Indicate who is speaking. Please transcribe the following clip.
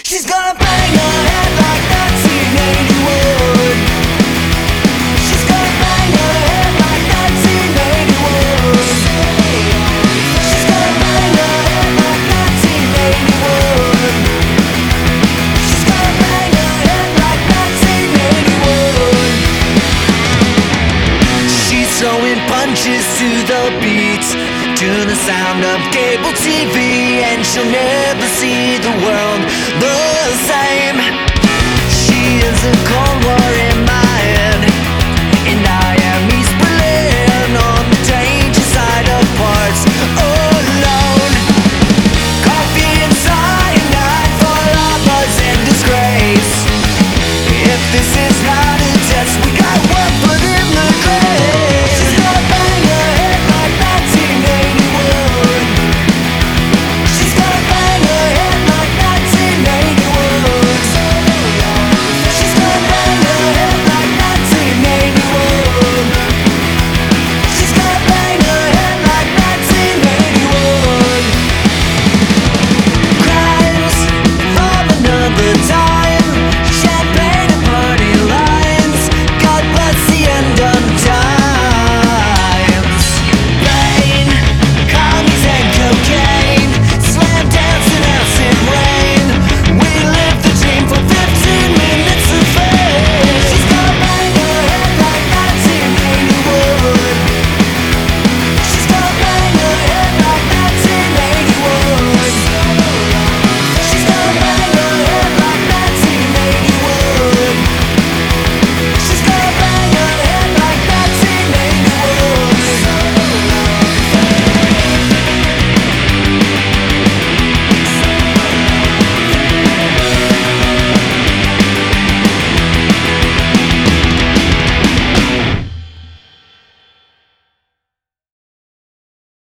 Speaker 1: She's gonna bang her head like 1981. She's gonna bang her head like 1981. She's gonna bang her head like 1981. She's gonna bang her head like 1981. She's throwing punches to the beats, to the sound of cable TV, and she'll never see the world